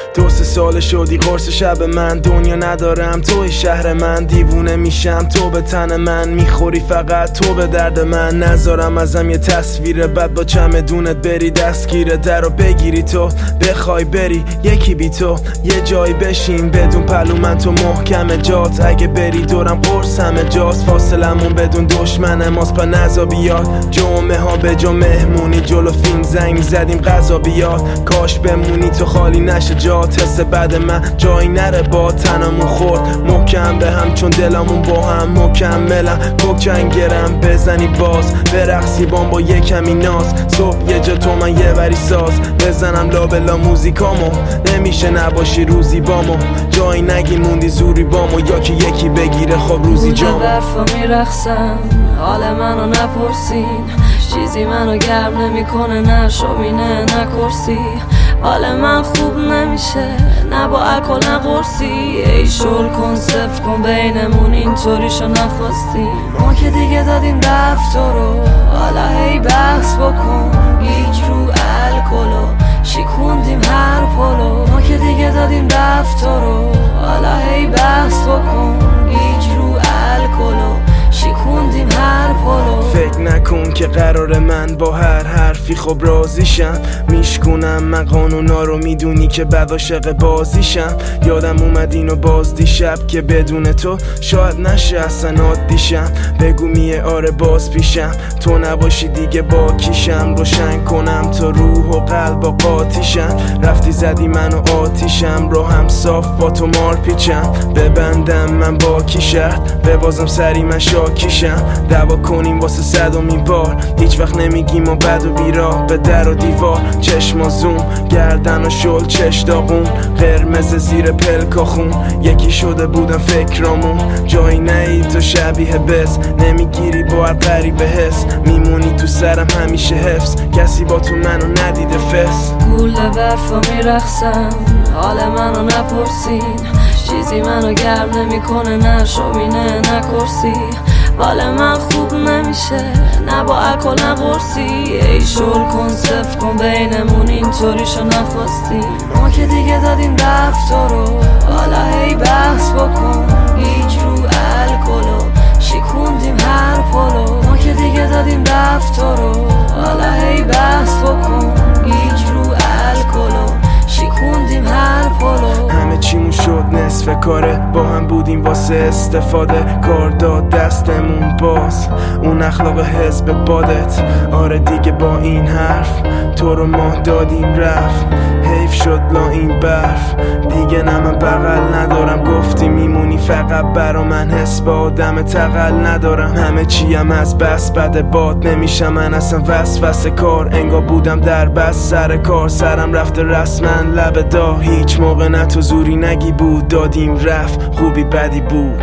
2-3 سال شدی قرص شب من، دنیا ندارم توی شهر من، دیوونه میشم تو به تن من، میخوری فقط تو به درد من، نذارم ازم یه تصویر بد با چمدونت بری دستگیر در رو بگیری تو بخوای بری یکی بی تو یه جایی بشین بدون پلو من تو محکم جات، اگه بری دورم قرص همه جاست، فاصلمون بدون دشمن ماست پا نزا بیاد، جمعه ها به جا مهمونی جلو فیلم زنگ زدیم غذا بیاد، کاش بمونی تو خالی نشه جات، حس بعد من جایی نره با تنمون خورد محکم به هم چون دلمون با هم مکملم، کوکنگرم بزنی باز برقصی با یه کمی ناز، صبح یه جا تو من یه بری ساز بزنم لابلا موزیکامو، نمیشه نباشی روزی بامو، جایی نگی موندی زوری بامو، یا که یکی بگیره خب روزی جامو. برفا میرخصم حال منو نپرسین، چیزی منو گرم نمیکنه نه شومینه نه کرسی، حال من خوب نمیشه نه با الکل نه قرصی، ای شل کن صف کن بینمون اینطوریشو نخواستیم، ما که دیگه دادیم رفت رو حالا هی بحث بکن، گیج رو الکلو شیکوندیم هر پلو، ما که دیگه دادیم رفت رو حالا هی بحث بکن، گیج رو الکلو شیکوندیم هر پلو. فکر نکن که قرار من با هر حرفی خب راضیشم، میشکنم من قانونا رو میدونی که بعد عاشق بازیشم، یادم اومد اینو باز دیشب که بدون تو شاید نشه اصلا عادیشم، بگو میه آره باز پیشم تو نباشی دیگه با کیشم، روشن کنم تا روح و قلب و قاطیشم، رفتی زدی منو آتیشم رو هم صاف با تو مار پیچم، ببندم من با کی شرط ببازم سری من شاکیشم، دعوا کنیم واسه 100مین بار هیچ وقت نمیگیم و بد و بیراه، به در و دیوار چشم و زوم گردن و شل چش داغون قرمز زیر پلکا خون، یکی شده بودم فکرامون جایی نهی تو شبیه بس، نمیگیری با هر غریبه حس، میمونی تو سرم همیشه حفظ، کسی با تو منو ندیده فس، گوله برفا میرخصم حال منو نپرسین، چیزی منو گرم نمیکنه نه شومینه نه کرسی، حال من خوب نمیشه نه با الکل نه قرصی، ای شل کن صف کن بینمون اینطوریشو نخواستیم، ما که دیگه دادیم رفت رو حالا هی بحث بکن، گیج رو الکلو شیکوندیم هر پلو، ما که دیگه دادیم رفت رو حالا هی بحث بکن، گیج رو الکلو شیکوندیم هر پلو، همه چیمون شد نصف کاره با هم بودیم واسه استفاده، کار داد دستمون باز اون اخلاق حزب بادت، آره دیگه با این حرف تو رو ما دادیم رفت، حیف شد لا این برف دیگه نه من بغل ندارم، گفتی میمونی فقط برا من حس با آدم تقل ندارم، همه چیم از بس بد باد نمیشم من اصلا وسوسه کار، انگار بودم در بس سر کار سرم رفته رسما لب دا، هیچ موقع نه تو زوری نگی بود دادیم رفت خوبی بدی بود،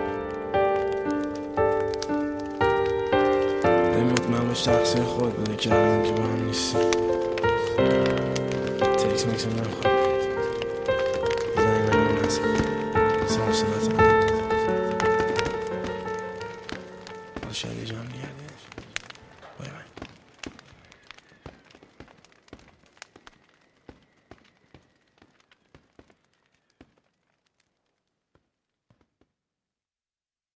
مطمئن باش تقصیر خود بوده که الان اینجا با هم نیستیم، تکس میکس نمیخواد